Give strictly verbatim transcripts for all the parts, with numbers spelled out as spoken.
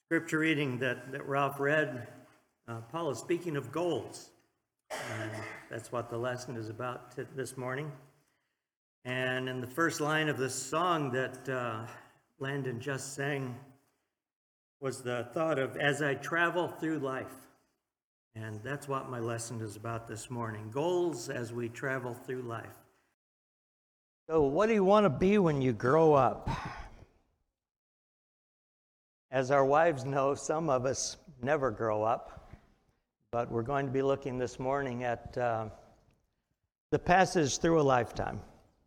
Scripture reading that, that Ralph read, uh, Paul is speaking of goals, and that's what the lesson is about t- this morning. And in the first line of this song that uh, Landon just sang was the thought of, as I travel through life. And that's what my lesson is about this morning, goals as we travel through life. So what do you want to be when you grow up? As our wives know, some of us never grow up, but we're going to be looking this morning at uh, the passage through a lifetime.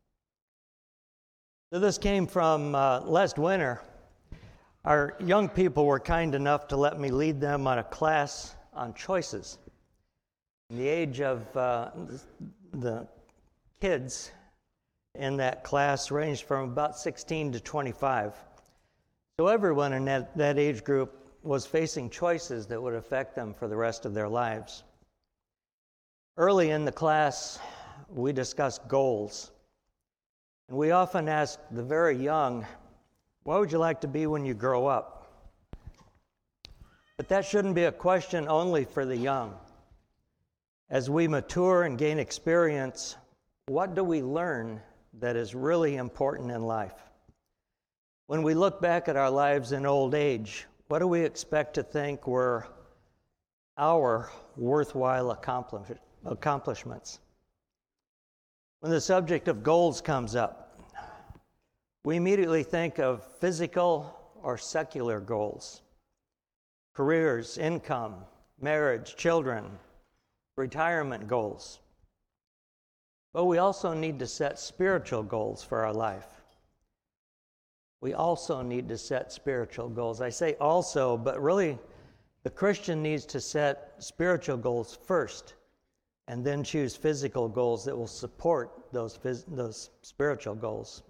So this came from uh, last winter. Our young people were kind enough to let me lead them on a class on choices. And the age of uh, the kids in that class ranged from about sixteen to twenty-five. So everyone in that, that age group was facing choices that would affect them for the rest of their lives. Early in the class, we discussed goals. And we often ask the very young, what would you like to be when you grow up? But that shouldn't be a question only for the young. As we mature and gain experience, what do we learn that is really important in life? When we look back at our lives in old age, what do we expect to think were our worthwhile accomplish- accomplishments? When the subject of goals comes up, we immediately think of physical or secular goals, careers, income, marriage, children, retirement goals. But we also need to set spiritual goals for our life. We also need to set spiritual goals. I say also, but really the Christian needs to set spiritual goals first and then choose physical goals that will support those, phys- those spiritual goals.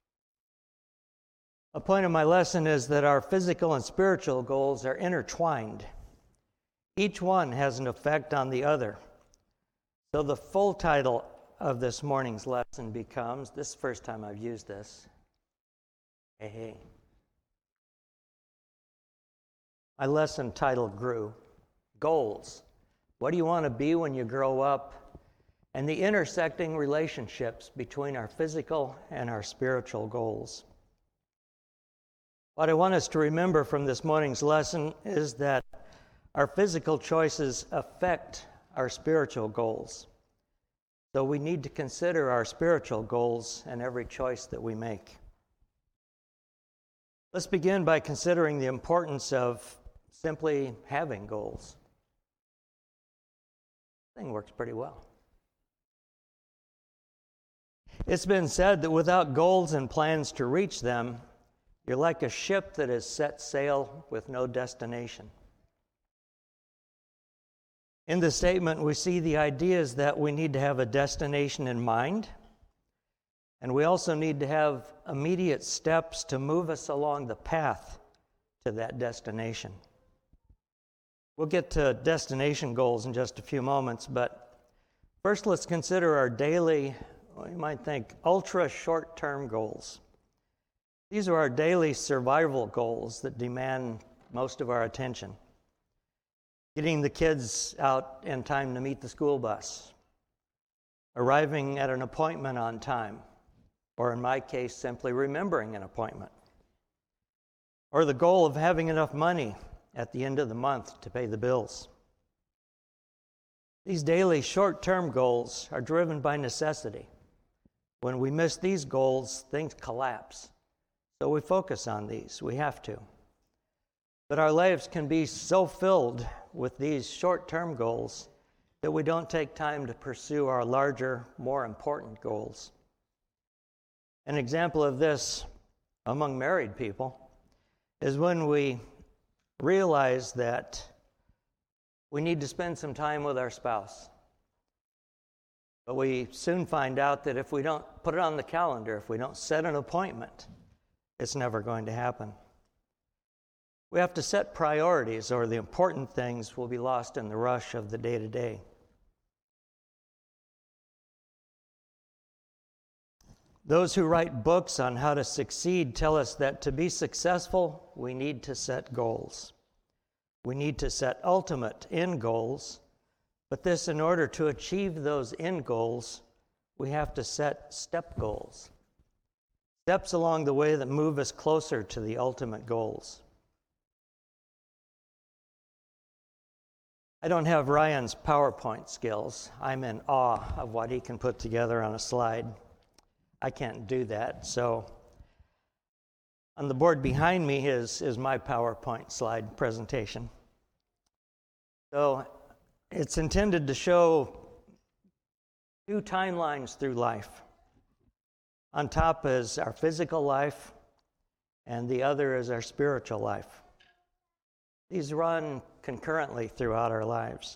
A point of my lesson is that our physical and spiritual goals are intertwined. Each one has an effect on the other. So the full title of this morning's lesson becomes, this is the first time I've used this, Hey, hey. My lesson title grew, Goals. What do you want to be when you grow up? And the intersecting relationships between our physical and our spiritual goals. What I want us to remember from this morning's lesson is that our physical choices affect our spiritual goals. So we need to consider our spiritual goals in every choice that we make. Let's begin by considering the importance of simply having goals. This thing works pretty well. It's been said that without goals and plans to reach them, you're like a ship that has set sail with no destination. In the statement, we see the ideas that we need to have a destination in mind, and we also need to have immediate steps to move us along the path to that destination. We'll get to destination goals in just a few moments, but first let's consider our daily, well, you might think, ultra short-term goals. These are our daily survival goals that demand most of our attention. Getting the kids out in time to meet the school bus, arriving at an appointment on time, or in my case, simply remembering an appointment, or the goal of having enough money at the end of the month to pay the bills. These daily short-term goals are driven by necessity. When we miss these goals, things collapse. So we focus on these. We have to. But our lives can be so filled with these short-term goals that we don't take time to pursue our larger, more important goals. An example of this among married people is when we realize that we need to spend some time with our spouse. But we soon find out that if we don't put it on the calendar, if we don't set an appointment, it's never going to happen. We have to set priorities, or the important things will be lost in the rush of the day-to-day. Those who write books on how to succeed tell us that to be successful, we need to set goals. We need to set ultimate end goals, but this, in order to achieve those end goals, we have to set step goals. Steps along the way that move us closer to the ultimate goals. I don't have Ryan's PowerPoint skills. I'm in awe of what he can put together on a slide. I can't do that. So on the board behind me is, is my PowerPoint slide presentation. So it's intended to show two timelines through life. On top is our physical life, and the other is our spiritual life. These run concurrently throughout our lives.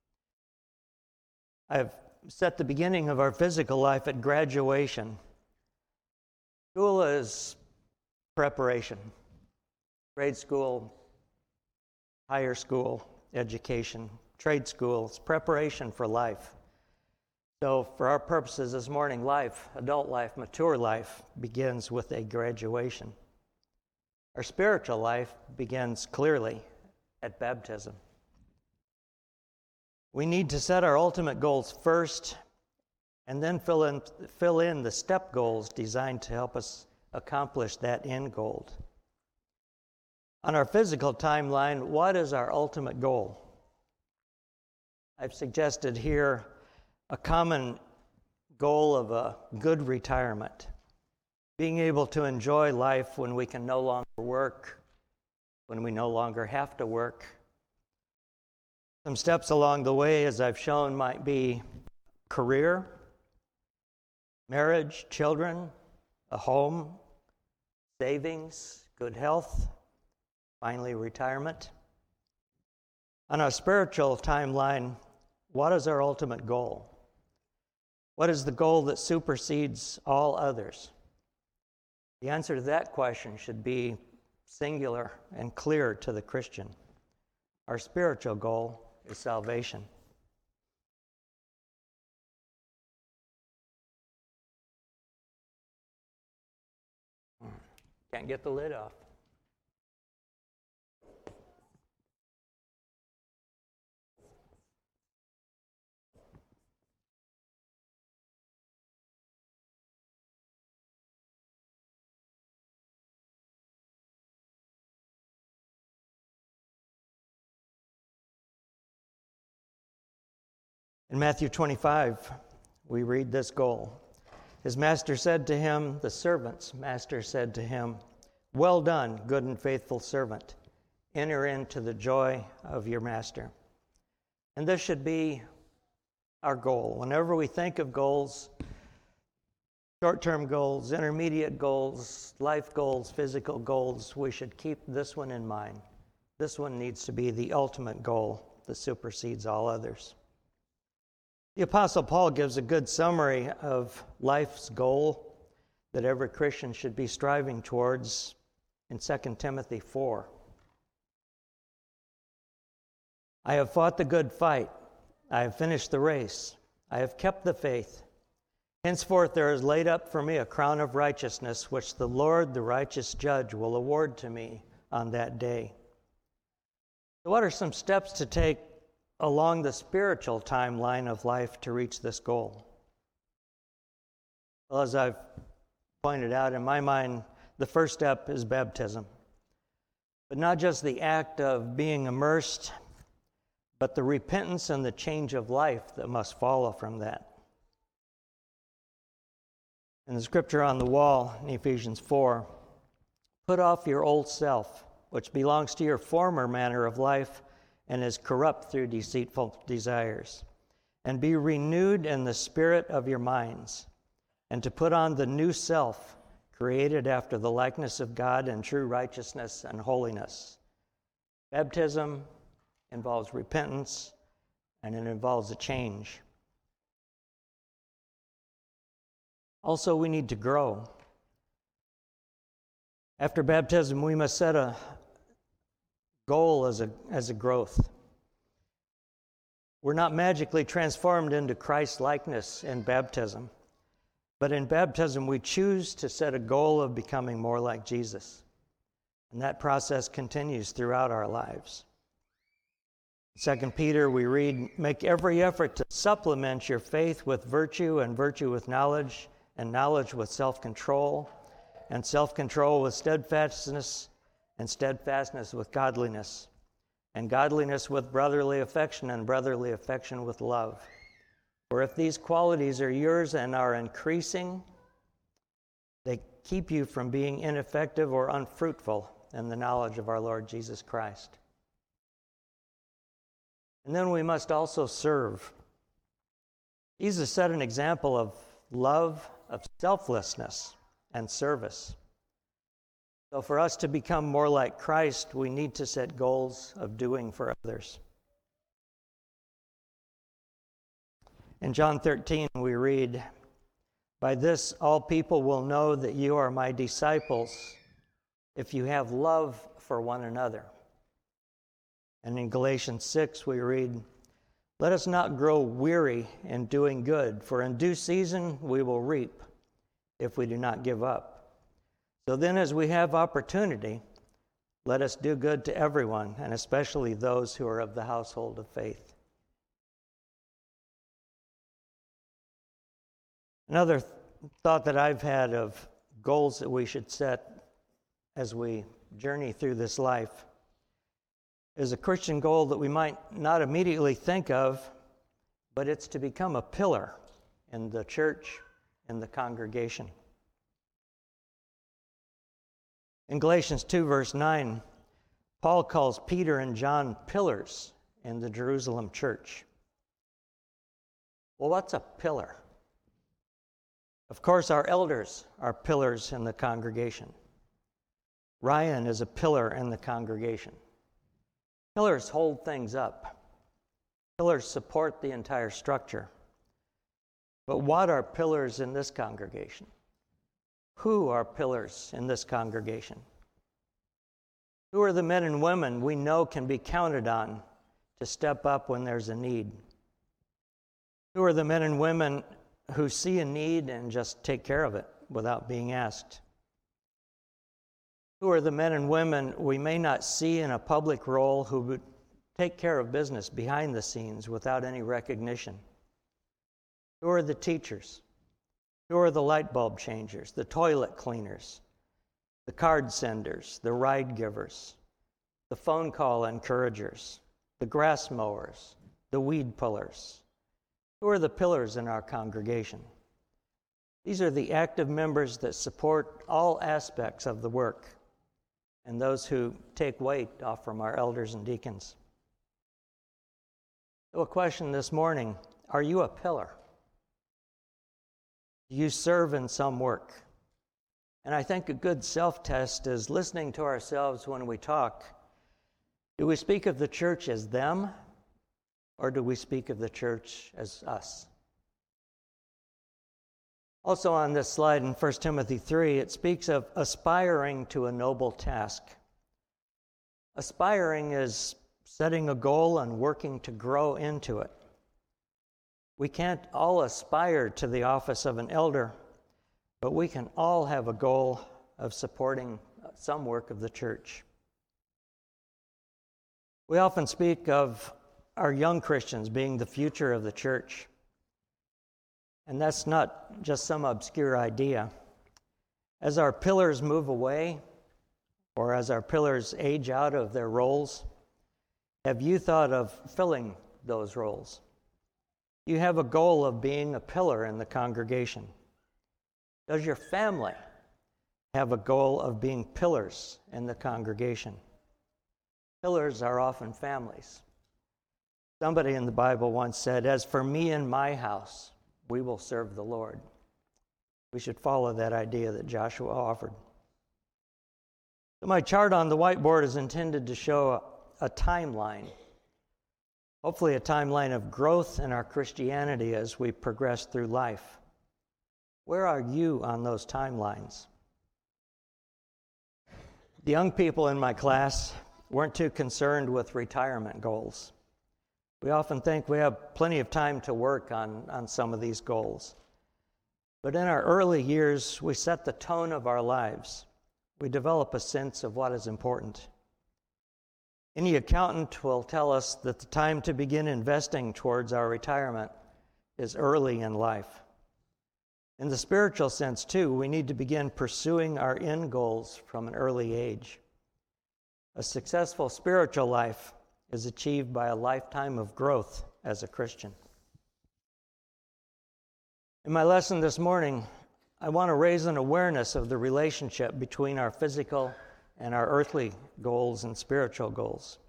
I've set the beginning of our physical life at graduation. School is preparation. Grade school, higher school, education, trade school, it's preparation for life. So for our purposes this morning, life, adult life, mature life, begins with a graduation. Our spiritual life begins clearly at baptism. We need to set our ultimate goals first and then fill in, fill in the step goals designed to help us accomplish that end goal. On our physical timeline, what is our ultimate goal? I've suggested here a common goal of a good retirement, being able to enjoy life when we can no longer work, when we no longer have to work. Some steps along the way, as I've shown, might be career, marriage, children, a home, savings, good health, finally retirement. On our spiritual timeline, what is our ultimate goal? What is the goal that supersedes all others? The answer to that question should be singular and clear to the Christian. Our spiritual goal is salvation. Can't get the lid off. In Matthew twenty-five, we read this goal. His master said to him, the servant's master said to him, "Well done, good and faithful servant. Enter into the joy of your master." And this should be our goal. Whenever we think of goals, short-term goals, intermediate goals, life goals, physical goals, we should keep this one in mind. This one needs to be the ultimate goal that supersedes all others. The Apostle Paul gives a good summary of life's goal that every Christian should be striving towards in Second Timothy four. "I have fought the good fight. I have finished the race. I have kept the faith. Henceforth there is laid up for me a crown of righteousness, which the Lord, the righteous judge, will award to me on that day." So what are some steps to take along the spiritual timeline of life to reach this goal? Well, as I've pointed out, in my mind, the first step is baptism. But not just the act of being immersed, but the repentance and the change of life that must follow from that. In the scripture on the wall in Ephesians four, "Put off your old self, which belongs to your former manner of life and is corrupt through deceitful desires, and be renewed in the spirit of your minds, and to put on the new self, created after the likeness of God in true righteousness and holiness." Baptism involves repentance, and it involves a change. Also, we need to grow. After baptism, we must set a goal as a, as a growth. We're not magically transformed into Christ's likeness in baptism, but in baptism we choose to set a goal of becoming more like Jesus. And that process continues throughout our lives. Second Peter, we read, make every effort to supplement your faith with virtue, and virtue with knowledge, and knowledge with self-control, and self-control with steadfastness, and steadfastness with godliness, and godliness with brotherly affection, and brotherly affection with love. For if these qualities are yours and are increasing, they keep you from being ineffective or unfruitful in the knowledge of our Lord Jesus Christ. And then we must also serve. Jesus set an example of love, of selflessness, and service. So for us to become more like Christ, we need to set goals of doing for others. In John thirteen, we read, by this all people will know that you are my disciples, if you have love for one another. And in Galatians six, we read, let us not grow weary in doing good, for in due season we will reap if we do not give up. So then, as we have opportunity, let us do good to everyone, and especially those who are of the household of faith. Another th- thought that I've had of goals that we should set as we journey through this life is a Christian goal that we might not immediately think of, but it's to become a pillar in the church, in the congregation. In Galatians two, verse nine, Paul calls Peter and John pillars in the Jerusalem church. Well, what's a pillar? Of course, our elders are pillars in the congregation. Ryan is a pillar in the congregation. Pillars hold things up. Pillars support the entire structure. But what are pillars in this congregation? Who are pillars in this congregation? Who are the men and women we know can be counted on to step up when there's a need? Who are the men and women who see a need and just take care of it without being asked? Who are the men and women we may not see in a public role who would take care of business behind the scenes without any recognition? Who are the teachers? Who are the light bulb changers, the toilet cleaners, the card senders, the ride givers, the phone call encouragers, the grass mowers, the weed pullers? Who are the pillars in our congregation? These are the active members that support all aspects of the work, and those who take weight off from our elders and deacons. So a question this morning, are you a pillar? Do you serve in some work? And I think a good self-test is listening to ourselves when we talk. Do we speak of the church as them, or do we speak of the church as us? Also on this slide in First Timothy three, it speaks of aspiring to a noble task. Aspiring is setting a goal and working to grow into it. We can't all aspire to the office of an elder, but we can all have a goal of supporting some work of the church. We often speak of our young Christians being the future of the church. And that's not just some obscure idea. As our pillars move away, or as our pillars age out of their roles, have you thought of filling those roles? You have a goal of being a pillar in the congregation. Does your family have a goal of being pillars in the congregation? Pillars are often families. Somebody in the Bible once said, as for me and my house, we will serve the Lord. We should follow that idea that Joshua offered. So my chart on the whiteboard is intended to show a, a timeline, hopefully a timeline of growth in our Christianity as we progress through life. Where are you on those timelines? The young people in my class weren't too concerned with retirement goals. We often think we have plenty of time to work on, on some of these goals. But in our early years, we set the tone of our lives. We develop a sense of what is important. Any accountant will tell us that the time to begin investing towards our retirement is early in life. In the spiritual sense, too, we need to begin pursuing our end goals from an early age. A successful spiritual life is achieved by a lifetime of growth as a Christian. In my lesson this morning, I want to raise an awareness of the relationship between our physical and our earthly goals and spiritual goals.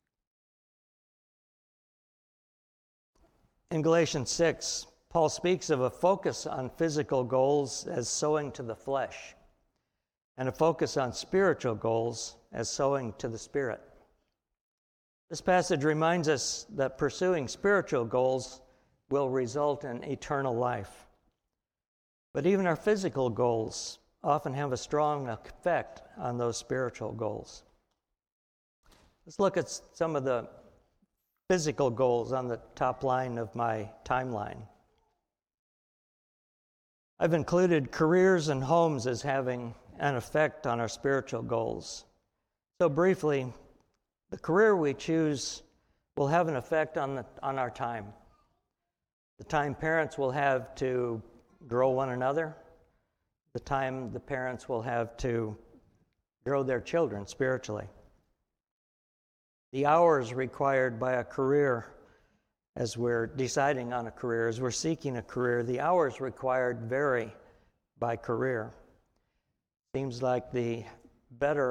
In Galatians six, Paul speaks of a focus on physical goals as sowing to the flesh, and a focus on spiritual goals as sowing to the Spirit. This passage reminds us that pursuing spiritual goals will result in eternal life. But even our physical goals often have a strong effect on those spiritual goals. Let's look at some of the physical goals on the top line of my timeline. I've included careers and homes as having an effect on our spiritual goals. So briefly, the career we choose will have an effect on the, on our time. The time parents will have to grow one another, the time the parents will have to grow their children spiritually. The hours required by a career, as we're deciding on a career, as we're seeking a career, the hours required vary by career. Seems like the better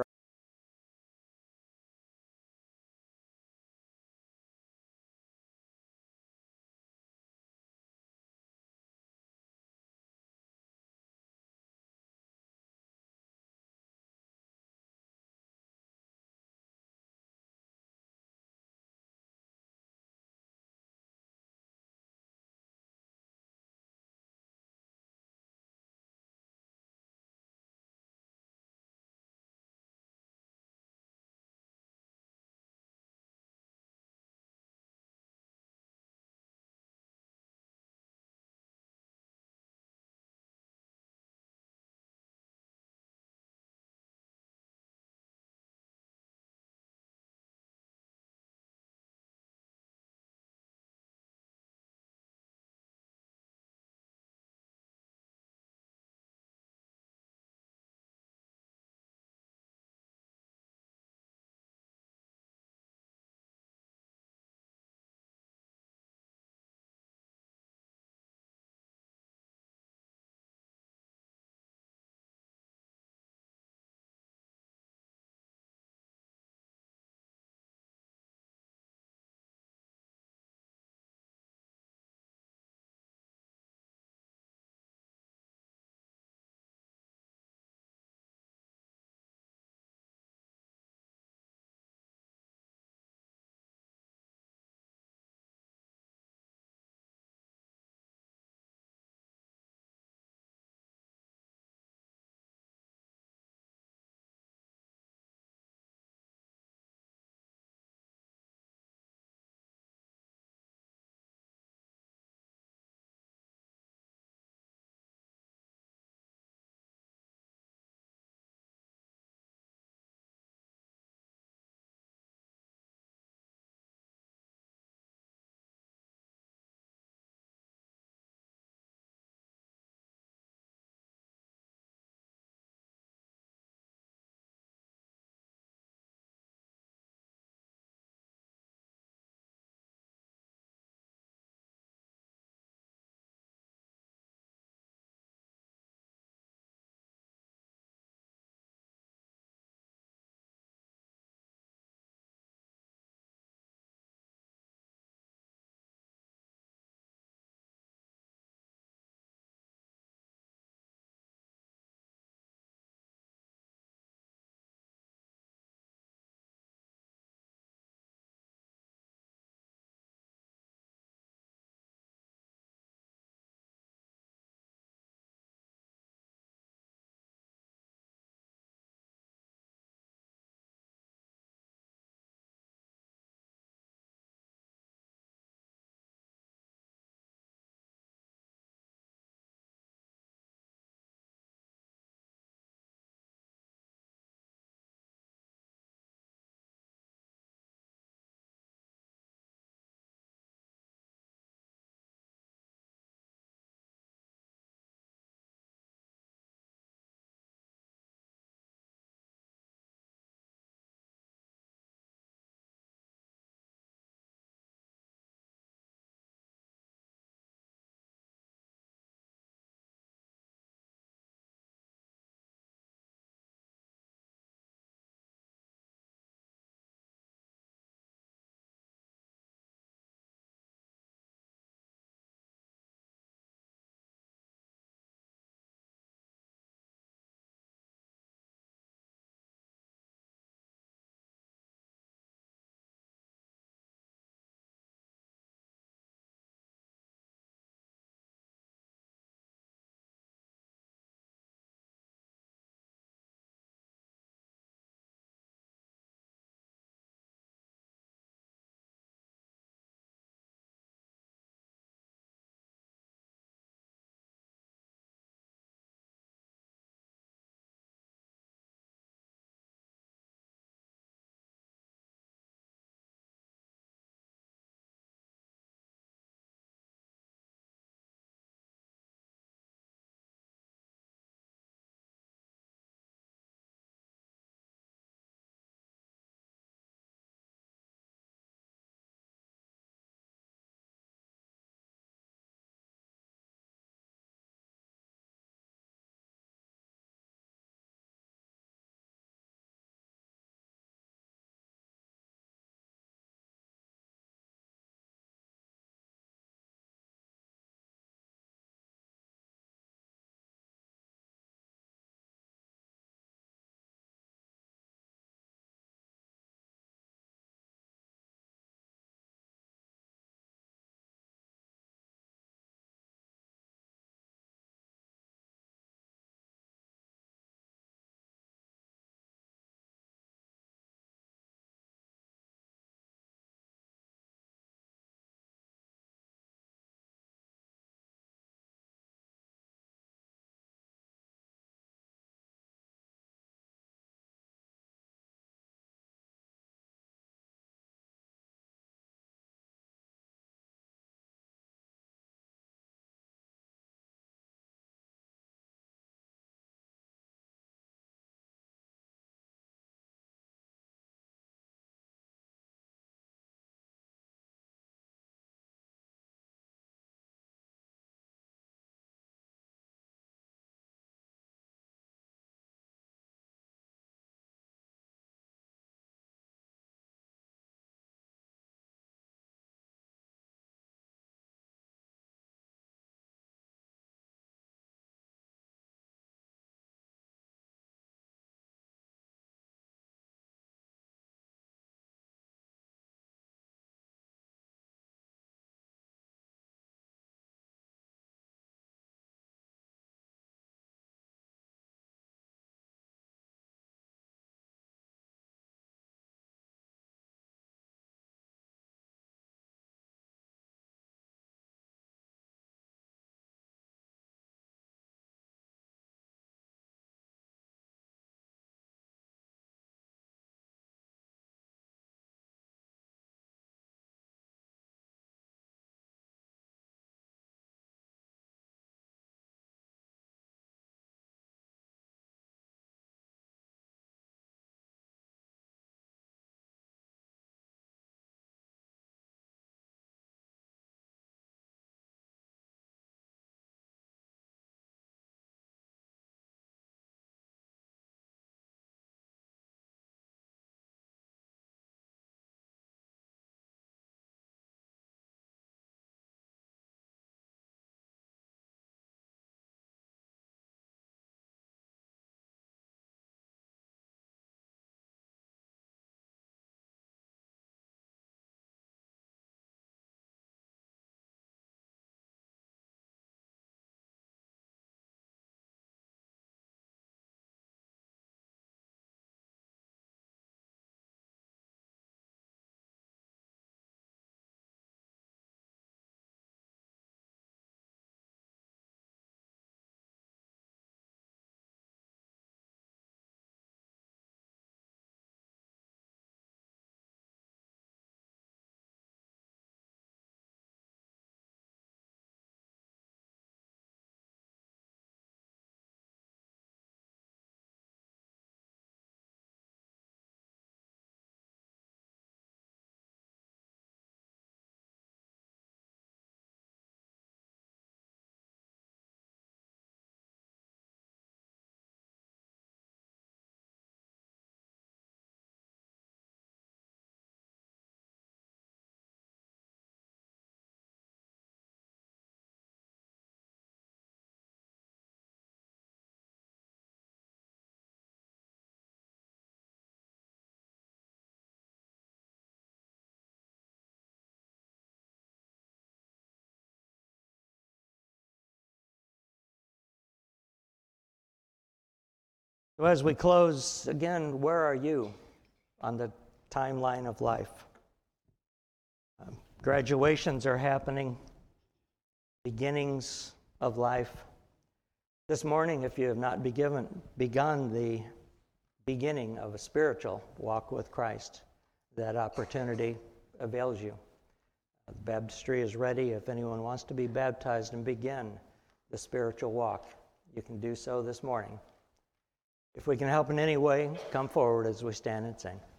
So as we close, again, where are you on the timeline of life? Um, graduations are happening, beginnings of life. This morning, if you have not begun, begun the beginning of a spiritual walk with Christ, that opportunity avails you. The baptistry is ready. If anyone wants to be baptized and begin the spiritual walk, you can do so this morning. If we can help in any way, come forward as we stand and sing.